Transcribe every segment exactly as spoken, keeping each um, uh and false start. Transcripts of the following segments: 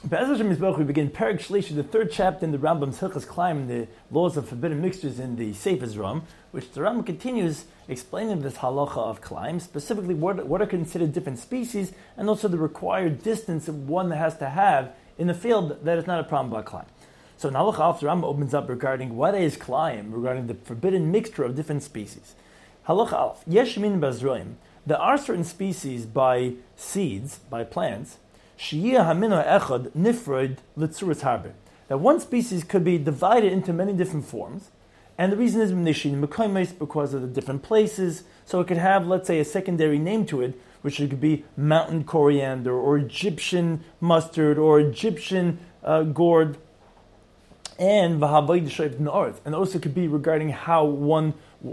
Be'ez Hashem Yisborach, we begin Perek Shlishi, the third chapter in the Rambam's Hilchas Klaim, the laws of forbidden mixtures in the Sefer Zram, which the Rambam continues explaining this halacha of Klaim, specifically what, what are considered different species, and also the required distance of one that has to have in the field that is not a problem about Klaim. So in halacha Alf, the Rambam opens up regarding what is Klaim, regarding the forbidden mixture of different species. Halacha Alf, Yesh min bazroim, there are certain species by seeds, by plants, that one species could be divided into many different forms, and the reason is because of the different places, so it could have, let's say, a secondary name to it, which it could be mountain coriander, or Egyptian mustard, or Egyptian uh, gourd, and and also could be regarding how one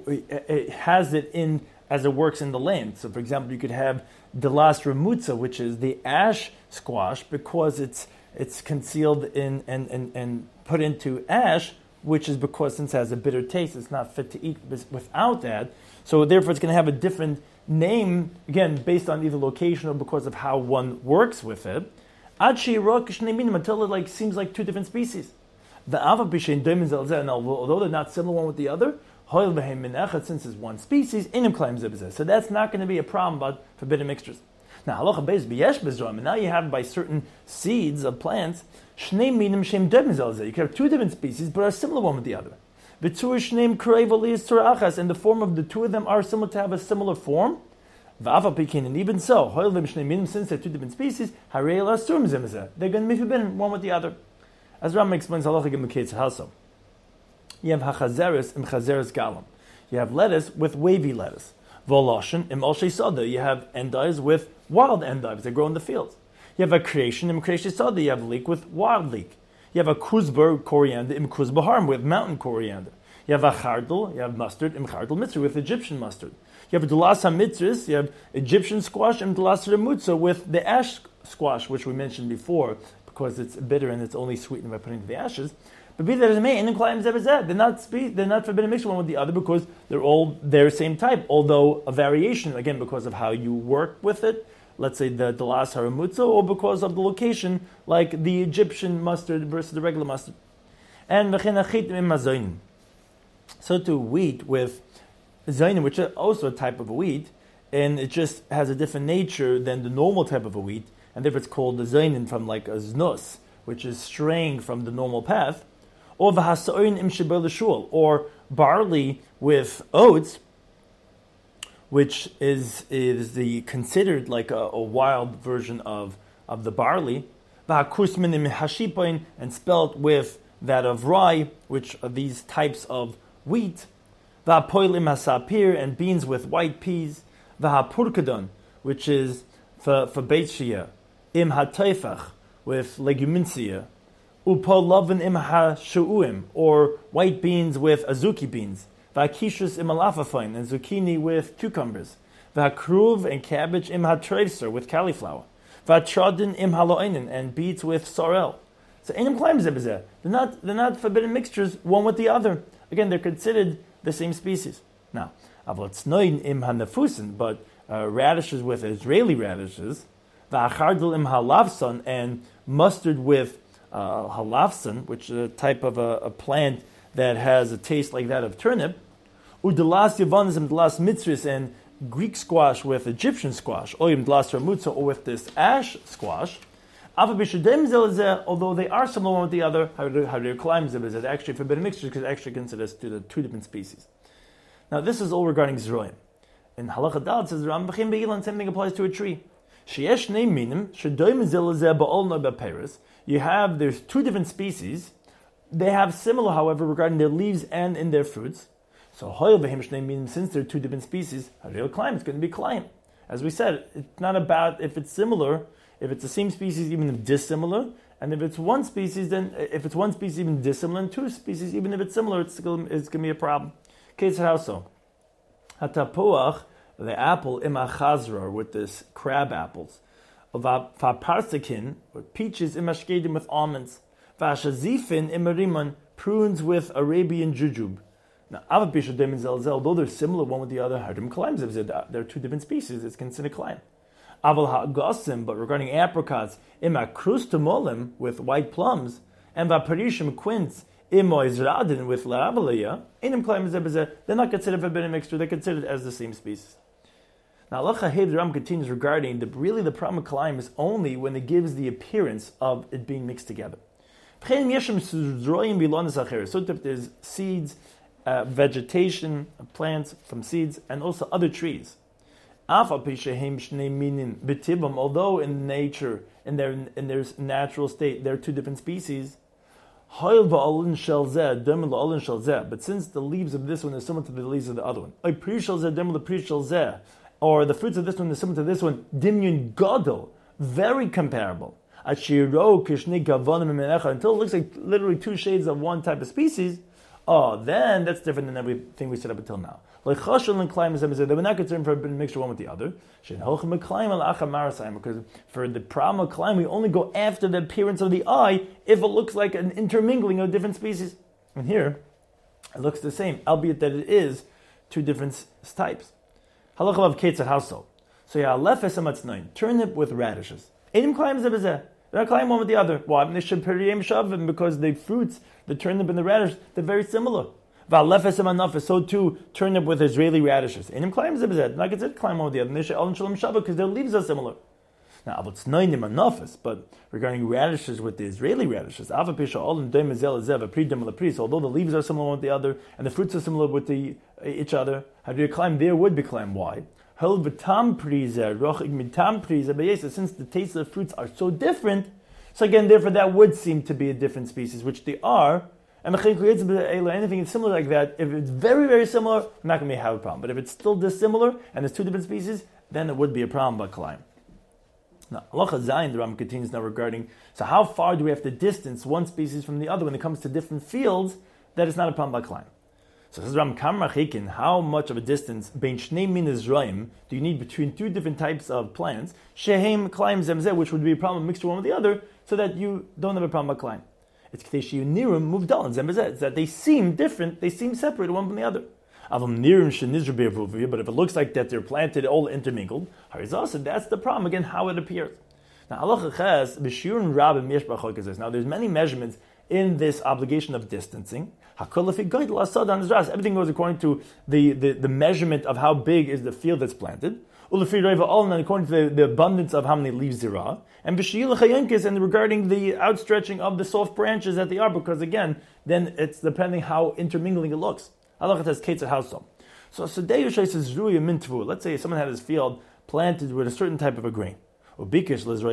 has it in as it works in the land. So, for example, you could have Delas Ramutza, which is the ash squash, because it's it's concealed in and, and, and put into ash, which is because since it has a bitter taste, it's not fit to eat without that. So therefore it's going to have a different name, again, based on either location or because of how one works with it. Until it like seems like two different species. The although they're not similar one with the other, since it's one species, so that's not going to be a problem about forbidden mixtures. Now, halacha beis b'yesh bezroim, and now you have by certain seeds of plants, shnei minim shem dovim zelzeh. You can have two different species, but are similar one with the other. V'tzur shneim kreiv aliyas tzur achas, and the form of the two of them are similar to have a similar form. V'afa pikin, and even so, hoil v'im shnei minim, since they're two different species, harei el asurim zemzeh. They're going to be forbidden one with the other. As Rambam explains, halacha gim l'keitz halso. You have hachazeres im chazeres galam. You have lettuce with wavy lettuce. Voloshin im olshei soda. You have endives with wild endives that grow in the fields. You have a creation im creation soda. You have leek with wild leek. You have a kuzber coriander im kuzbaharm with mountain coriander. You have a chardal. You have mustard im chardal mitzvah with Egyptian mustard. You have dulas hamitzris. You have Egyptian squash im dulas remutza with the ash squash, which we mentioned before, because it's bitter and it's only sweetened by putting the ashes. But be that as it may, they're not spe- they're not forbidden mixture one with the other because they're all their same type, although a variation, again, because of how you work with it, let's say the Dalas Haramutza, or because of the location, like the Egyptian mustard versus the regular mustard. And so to wheat with zaynim, which is also a type of a wheat, and it just has a different nature than the normal type of a wheat, and therefore it's called the zaynim from like a znus, which is straying from the normal path. Or v'hasoin im shebel shul, or barley with oats, which is is the considered like a, a wild version of, of the barley. V'hakusmin im hashipoin, and spelt with that of rye, which are these types of wheat. V'hapoil im hasapir, and beans with white peas. V'hapurkadon, which is for for beit shia, im hatoifach, with legumincia. Upol lovin im ha-shu'uim, or white beans with azuki beans. V'akishus im alafafain, and zucchini with cucumbers. V'akruv and cabbage im ha-trevser, with cauliflower. V'atrodin im haloinin, and beets with sorrel. So inim klaim zebezeh. They're not they're not forbidden mixtures one with the other. Again, they're considered the same species. Now, avlotznoin im ha-nefusin, but uh, radishes with Israeli radishes. V'achardel im halavson, and mustard with Uh, halavson, which is a type of a, a plant that has a taste like that of turnip, udelas yavanis and delas mitzris, and Greek squash with Egyptian squash, oyim delas ramutza, or with this ash squash. Although they are similar one with the other, how do climbs it is actually forbidden mixture because it actually considers two, two different species. Now this is all regarding zroim. In halacha dal says Ram b'chim be'ilan, same thing applies to a tree. Sheyesh neim minim shedoim zelazeh ba'ol no b'peiros. You have, there's two different species. They have similar, however, regarding their leaves and in their fruits. So, since they're two different species, real climb, it's going to be climb. As we said, it's not about if it's similar, if it's the same species, even if dissimilar, and if it's one species, then if it's one species, even dissimilar, and two species, even if it's similar, it's, it's going to be a problem. Case how so? Hatapuach, the apple, imachazra, with this crab apples. Vaparsikin, with peaches, imashkedim with almonds. Vashazifin, imarimon, prunes with Arabian jujube. Now, although they're similar one with the other, harim climb, they're two different species, it's considered climb. Aval ha'gosim, but regarding apricots, ima krustamolim with white plums, and vaparishim quince, imo izradin with la'avalia, inim klaim zebezeh, they're not considered forbidden mixture, they're considered as the same species. Now, Allah Chahev, the Ram continues regarding the really the problem of kalayim is only when it gives the appearance of it being mixed together. So there's seeds, uh, vegetation, plants from seeds, and also other trees. Although in nature, in their in their natural state, they're two different species. But since the leaves of this one are similar to the leaves of the other one, or the fruits of this one are similar to this one, dimyun gadol, very comparable. Until it looks like literally two shades of one type of species, oh, then that's different than everything we said up until now. Like chashul and klaim, they were not concerned for a mixture one with the other. Because for the problem of klaim, we only go after the appearance of the eye if it looks like an intermingling of different species. And here, it looks the same, albeit that it is two different types. Halacha of ketzah household. So yeah, lefes amatznain, turnip with radishes. Edim klaim zebezeh. They're not klaim one with the other. Why? Because the fruits, the turnip and the radish, they're very similar. So too, turnip with Israeli radishes. Edim klaim zebezeh. Not considered klaim one with the other. Because their leaves are similar. Now, but regarding radishes with the Israeli radishes, although the leaves are similar with the other and the fruits are similar with the, uh, each other, how do you climb? There would be climb. Why? Since the taste of the fruits are so different, so again, therefore, that would seem to be a different species, which they are. And anything similar like that, if it's very, very similar, I'm not going to have a problem. But if it's still dissimilar and there's two different species, then it would be a problem by climb. Now, Allah Zayin, the Ram continues now regarding, so how far do we have to distance one species from the other when it comes to different fields that is not a problem by climb? So this is Ram Kamrachikin, how much of a distance bein shnei min Israim do you need between two different types of plants, shehem climb zemzeh, which would be a problem mixture one with the other, so that you don't have a problem by climb. It's k'tei nirim muvdal and zemzeh, it's that they seem different, they seem separated one from the other. But if it looks like that they're planted all intermingled, that's the problem, again, how it appears. Now, now there's many measurements in this obligation of distancing. Everything goes according to the, the, the measurement of how big is the field that's planted, and according to the, the abundance of how many leaves there are, and and regarding the outstretching of the soft branches that they are, because again, then it's depending how intermingling it looks. Allah says ketzah household. So Sadei Yoshay says Ruya Mintvu. Let's say someone had his field planted with a certain type of a grain. Now he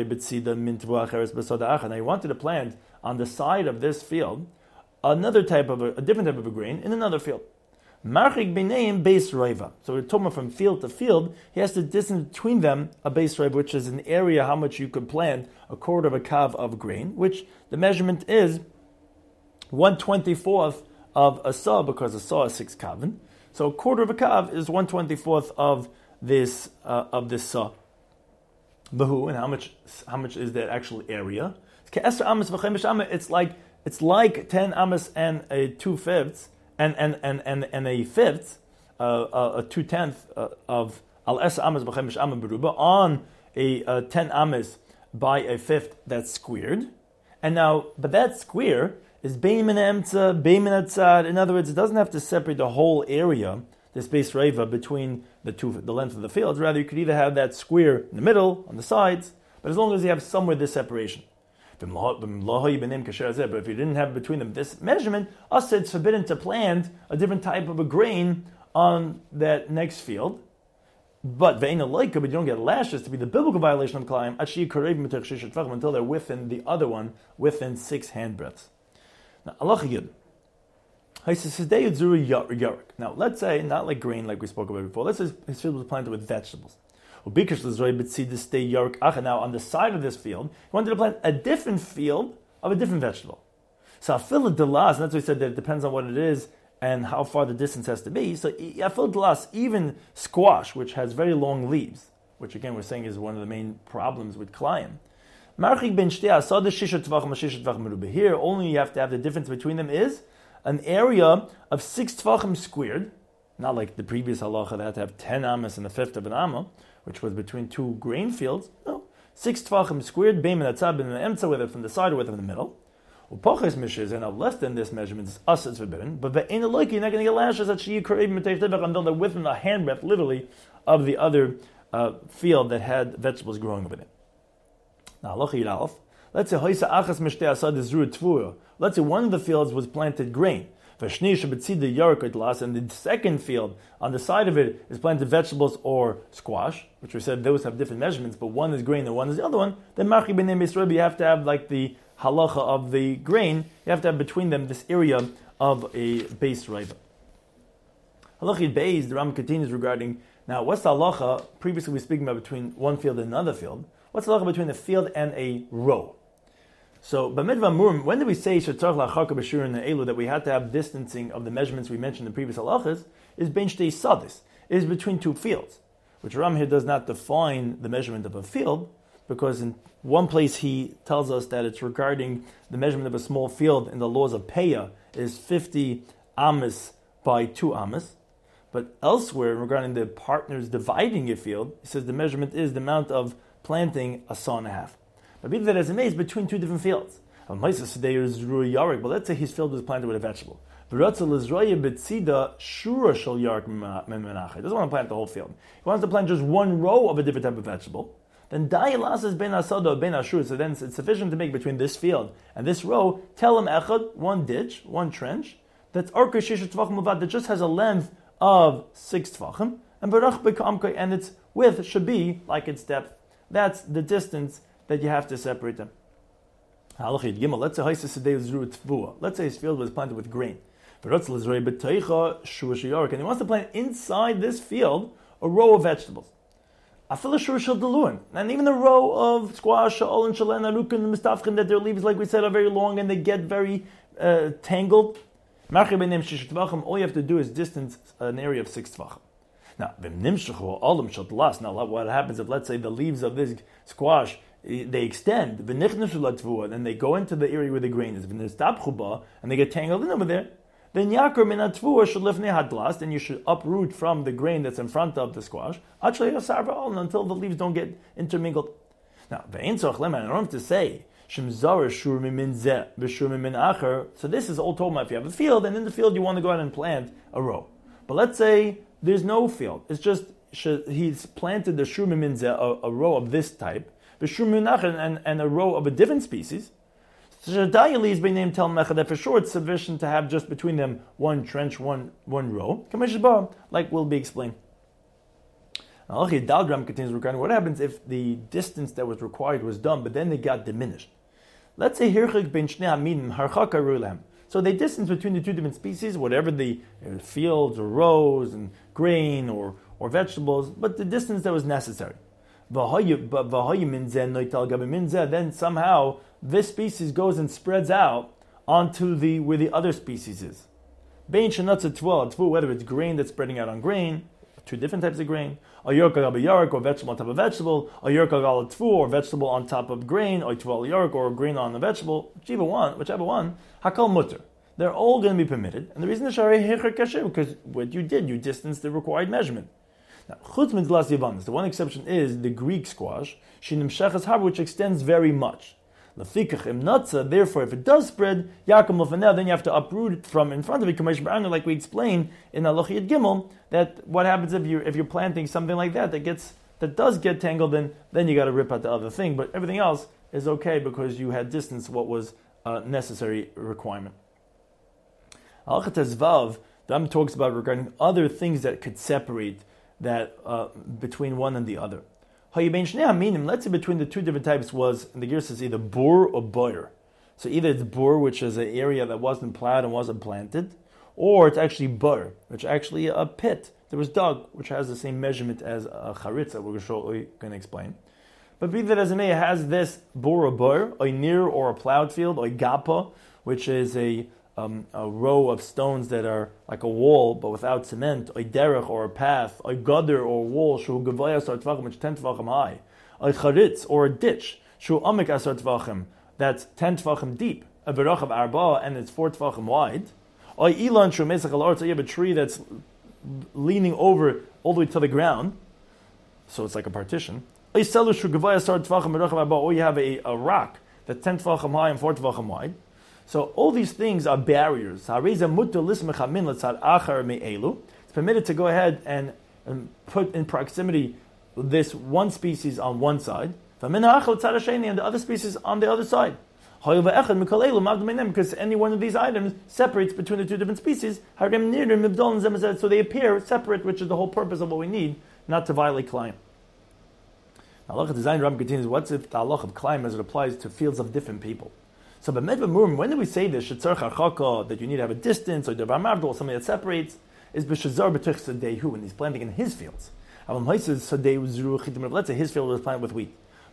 wanted to plant on the side of this field another type of a, a different type of a grain in another field. Marchik b'neim beis roiva. So we're talking from field to field. He has to distance between them a beis roiva, which is an area how much you could plant a quarter of a kav of grain, which the measurement is one twenty-fourth of a saw, because a saw is six kavin. So a quarter of a kav is one twenty-fourth of this uh, of this saw. Bahu, and how much how much is that actual area? It's like it's like ten amas and a two fifths and and and and, and a fifth, uh, a two tenth uh, of al es amas b'chemish amas beruba on a uh, ten amas by a fifth that's squared. And now, but that square is bein min emtza, bein min atzad. In other words, it doesn't have to separate the whole area, this base reva, between the two, the length of the fields. Rather, you could either have that square in the middle, on the sides, but as long as you have somewhere this separation. But if you didn't have between them this measurement, us it's forbidden to plant a different type of a grain on that next field. But ve'ena loika, but you don't get lashes to be the biblical violation of kalayim until they're within the other one, within six handbreadths. Now, Allah Yud. Now, let's say, not like grain like we spoke about before, let's say his field was planted with vegetables. Now, on the side of this field, he wanted to plant a different field of a different vegetable. So, afil delas, and that's why he said that it depends on what it is and how far the distance has to be. So, afil delas, even squash, which has very long leaves, which again we're saying is one of the main problems with kalayim. Here, only you have to have the difference between them is an area of six tvachim squared, not like the previous halacha that had to have ten amas and a fifth of an amma, which was between two grain fields. No, six tvachim squared, beim and atzab in the emtza, whether from the side or whether from the middle. Upoches mishes, and less than this measurement is us, it's forbidden. But the ain't like you're not going to get lashes that she until they're within a handbreadth, literally, of the other uh, field that had vegetables growing over it. Now, let's say let's say one of the fields was planted grain, and the second field on the side of it is planted vegetables or squash, which we said those have different measurements, but one is grain and one is the other one. Then you have to have like the halacha of the grain. You have to have between them this area of a base riba. Halacha base, the Ram continues regarding. Now, what's the halacha? Previously, we were speaking about between one field and another field. What's the halacha between a field and a row? So, b'midva murim, when did we say shetzarch la'acharka b'shurin elu that we had to have distancing of the measurements we mentioned in the previous halachas? Is ben shtei sadis. It is between two fields, which Ram here does not define the measurement of a field, because in one place he tells us that it's regarding the measurement of a small field in the laws of Peah is fifty amas by two amas. But elsewhere, regarding the partners dividing a field, he says the measurement is the amount of planting a saw and a half. But be that as it may, it's between two different fields. But let's say his field was planted with a vegetable. He doesn't want to plant the whole field. He wants to plant just one row of a different type of vegetable. Then da'ilas is ben asada ben ashur. So then it's sufficient to make between this field and this row. Tell him echad, one ditch, one trench. That's arka shisha tvachim that just has a length of six tvachim, and barach bekamka, and its width should be like its depth. That's the distance that you have to separate them. Let's say Let's say his field was planted with grain, and he wants to plant inside this field a row of vegetables. And even a row of squash, and that their leaves, like we said, are very long and they get very uh, tangled. All you have to do is distance an area of six tvachim. Now, now, what happens if, let's say, the leaves of this squash, they extend, then they go into the area where the grain is, and they get tangled in over there, then Yakar min hatvua should lifnei hadlas, then you should uproot from the grain that's in front of the squash, until the leaves don't get intermingled. Now, I don't have to say, so this is all told about if you have a field, and in the field you want to go out and plant a row. But let's say there's no field. It's just he's planted the shur miminzeh, a, a row of this type, and, and a row of a different species. So is by name tell that for sure it's sufficient to have just between them one trench, one one row, like will be explained. Now, Daldram continues regarding what happens if the distance that was required was done, but then it got diminished. Let's say hirchik ben shnei haminim harchaka rulam. So they distance between the two different species, whatever the uh, fields or rows and grain or, or vegetables, but the distance that was necessary. Then somehow this species goes and spreads out onto the where the other species is. Whether it's grain that's spreading out on grain, two different types of grain, or yark or vegetable on top of vegetable, or yark or vegetable on top of grain, or yark or grain on the vegetable, whichever one, whichever one, hakal mutter. They're all going to be permitted, and the reason is because what you did, you distanced the required measurement. Now, chutz midlas yavanus, the one exception is the Greek squash, shinim shechas har, which extends very much. Lafikach imnatza, therefore, if it does spread, yakum lefaneh, then you have to uproot it from in front of it, kamesh b'arna, like we explained in Halacha Yud Gimel, that what happens if you're if you're planting something like that that gets that does get tangled, then then you got to rip out the other thing, but everything else is okay because you had distanced what was a necessary requirement. Halacha Tezvav, the Ram talks about regarding other things that could separate that uh, between one and the other. Let's say between the two different types was, and the gear says either bur or boyer. So either it's bur, which is an area that wasn't plowed and wasn't planted, or it's actually bur, which actually a pit that was dug, which has the same measurement as a charitza, we're shortly going to explain. But be that as it may, it has this bur or bur, a near or a plowed field, or gapa, which is a Um, a row of stones that are like a wall but without cement, a derech or a path, a gutter or a wall, shu gavaya asar tvachim, which ten tvachim high, a charitz or a ditch, shu amik asar tvachim, that's ten tvachim deep, a berach of arba, and it's four tvachim wide, a ilan shu mesach al arz, you have a tree that's leaning over all the way to the ground, so it's like a partition. Or you have a, a rock that's ten tvachim high and four tvachim wide. So all these things are barriers. It's permitted to go ahead and, and put in proximity this one species on one side, and the other species on the other side. Because any one of these items separates between the two different species, so they appear separate, which is the whole purpose of what we need, not to violate Klayim. Now, Halacha Design Ram continues, what's if the Halacha of Klayim as it applies to fields of different people? So, when do we say this, that you need to have a distance, or or something that separates, is when he's planting in his fields. Let's say his field was planted with wheat.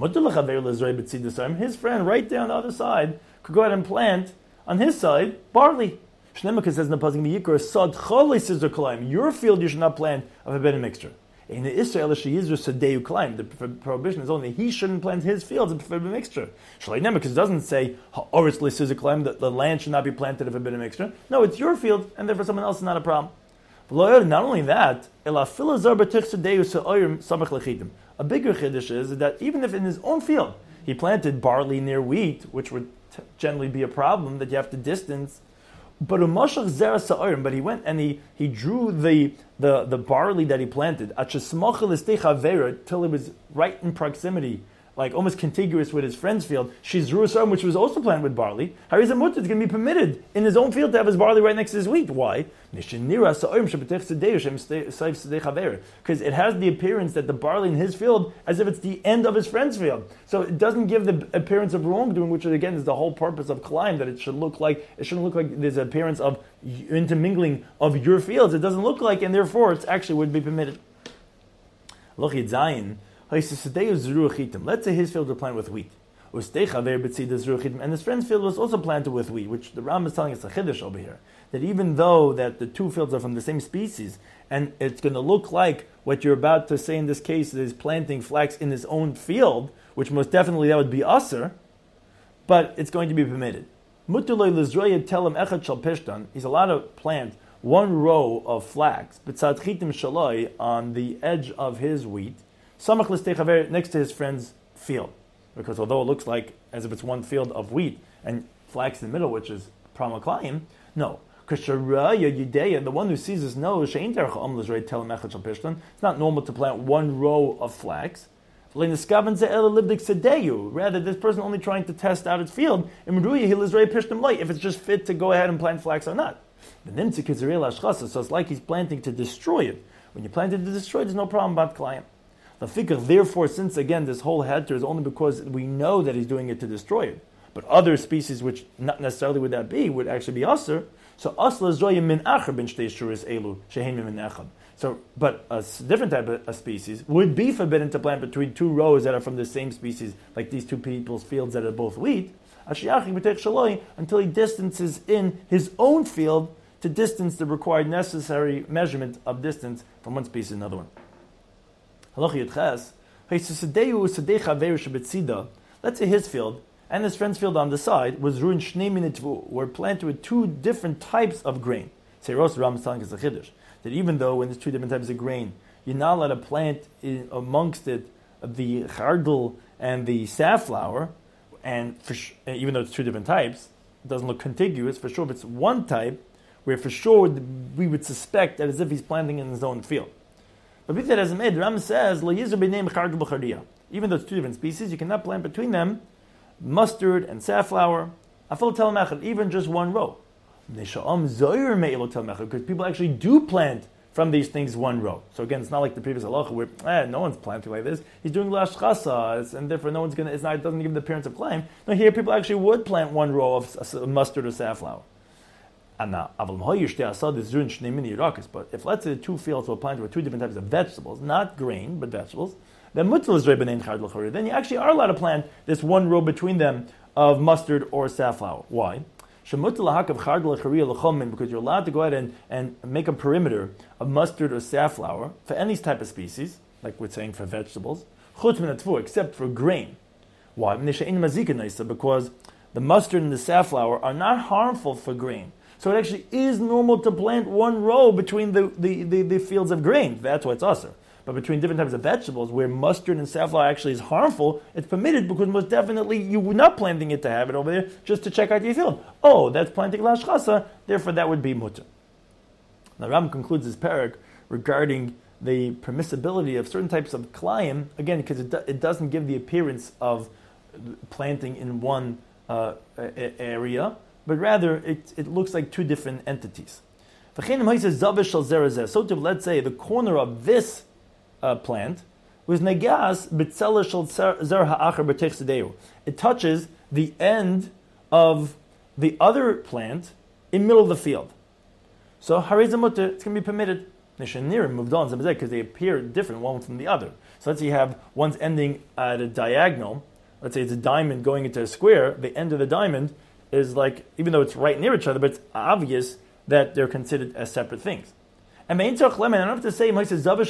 His friend right there on the other side could go ahead and plant on his side barley. Shnemaka says in the Pasuk, your field you should not plant of a better mixture. In the Israel, the prohibition is only he shouldn't plant his fields of a better mixture. Because it doesn't say that the land should not be planted of a better mixture. No, it's your field, and therefore someone else is not a problem. Not only that, a bigger chiddush is that even if in his own field he planted barley near wheat, which would t- generally be a problem that you have to distance, but but he went and he, he drew the, the, the barley that he planted till it was right in proximity, like almost contiguous with his friend's field, Shizru, which was also planted with barley. Harizah Mutter is going to be permitted in his own field to have his barley right next to his wheat. Why? Because it has the appearance that the barley in his field as if it's the end of his friend's field. So it doesn't give the appearance of wrongdoing, which again is the whole purpose of Klayim, that it should look like it shouldn't look like there's an appearance of intermingling of your fields. It doesn't look like, and therefore it actually would be permitted. Lochid Zayin. Let's say his field was planted with wheat. And his friend's field was also planted with wheat, which the Ram is telling us a chiddush over here. That even though that the two fields are from the same species, and it's going to look like what you're about to say in this case is planting flax in his own field, which most definitely that would be aser, but it's going to be permitted. He's allowed to plant one row of flax on the edge of his wheat, next to his friend's field. Because although it looks like as if it's one field of wheat and flax in the middle, which is Pramaklayim, no. Because the one who sees this knows it's not normal to plant one row of flax. Rather, this person only trying to test out its field, if it's just fit to go ahead and plant flax or not. So it's like he's planting to destroy it. When you plant it to destroy it, there's no problem about Klayim. The fikr, therefore, since again this whole heter is only because we know that he's doing it to destroy it, but other species which not necessarily would that be would actually be aser. So asla zoyim min acher ben shtei shuris elu shehein min echad. So, but a different type of a species would be forbidden to plant between two rows that are from the same species, like these two people's fields that are both wheat. Until he distances in his own field to distance the required necessary measurement of distance from one species to another one. Let's say his field and his friend's field on the side was ruined shnei minitvu, were planted with two different types of grain. Seiros Ram is telling us a chiddush that even though when there's two different types of grain, you're not allowed to plant in, amongst it the chardal and the safflower, and for, even though it's two different types, it doesn't look contiguous. For sure, if it's one type, where for sure we would suspect that as if he's planting in his own field. But if that hasn't made, the Ram says, even though it's two different species, you cannot plant between them mustard and safflower, even just one row. Because people actually do plant from these things one row. So again, it's not like the previous halacha where eh, no one's planting like this. He's doing lashchasa, and therefore no one's gonna. It's not. It doesn't give the appearance of claim. No, here people actually would plant one row of mustard or safflower. And now, but if let's say the two fields were planted with two different types of vegetables, not grain but vegetables, then then you actually are allowed to plant this one row between them of mustard or safflower. Why? Because you're allowed to go ahead and, and make a perimeter of mustard or safflower for any type of species, like we're saying for vegetables, except for grain. Why? Because the mustard and the safflower are not harmful for grain. So it actually is normal to plant one row between the, the, the, the fields of grain. That's why it's usher. But between different types of vegetables, where mustard and safflower actually is harmful, it's permitted because most definitely you were not planting it to have it over there, just to check out your field. Oh, that's planting lashchasa, therefore that would be mutter. Now Ram concludes his parak regarding the permissibility of certain types of klayim, again, because it, do, it doesn't give the appearance of planting in one uh, a- area, but rather it, it looks like two different entities. So to, let's say, the corner of this uh, plant was negas b'tzela shel zer ha'acher b'tech sedeu. It touches the end of the other plant in the middle of the field. So harei mutter, it's going to be permitted. Nishanirim moved on because they appear different one from the other. So let's say you have one's ending at a diagonal. Let's say it's a diamond going into a square. The end of the diamond is like, even though it's right near each other, but it's obvious that they're considered as separate things. And I don't have to say,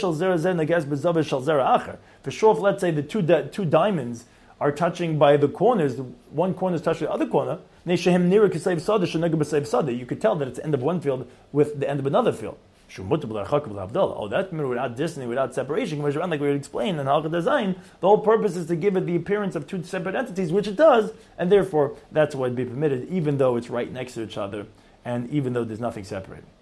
for sure, if let's say the two di- two diamonds are touching by the corners, one corner is touching the other corner, you could tell that it's the end of one field with the end of another field. Oh, that's without distance, without separation. Like we would explain in Halakha Design, the whole purpose is to give it the appearance of two separate entities, which it does, and therefore that's what would be permitted, even though it's right next to each other, and even though there's nothing separating.